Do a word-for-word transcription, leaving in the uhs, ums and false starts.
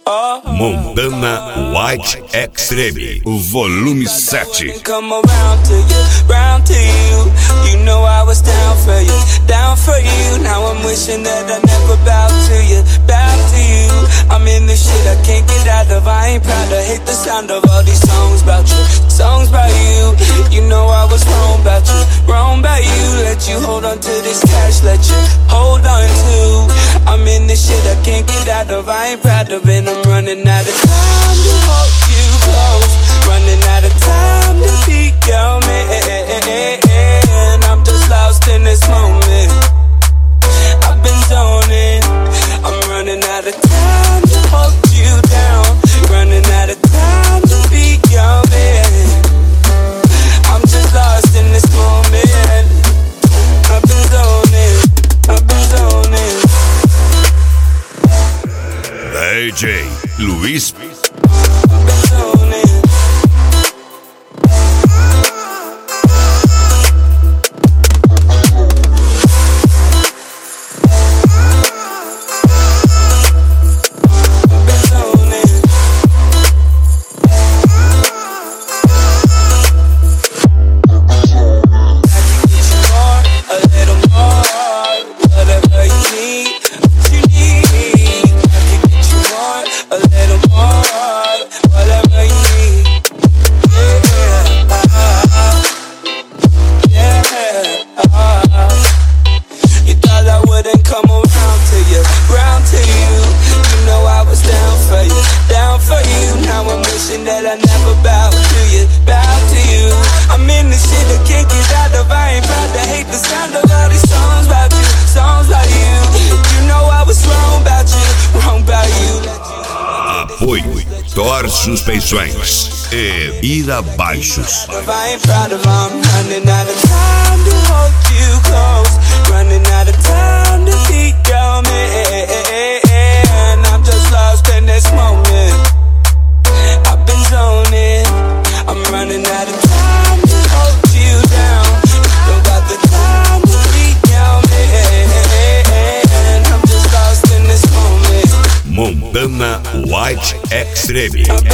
Montana White Extreme, o volume sete. Come around to you, round to you. You know I was down for you, down for you. Now I'm wishing that I never bow to you, bow to you. I'm in this shit I can't get out of. I ain't proud, I hate the sound of all these songs about you, songs about you. You know I was wrong about you, wrong about you. Let you hold on to this cash, let you hold on to. I'm in this shit I can't get out of. I ain't proud of it. I'm running out of time to hold you close, running out of time to be your man. I'm just lost in this moment, I've been zoning. I'm running out of time to hold you down, running out of time to be your man. I'm just lost in this moment, I've been zoning, I've been zoning. D J Luis Suspeições e ir abaixos. Montana White Extreme.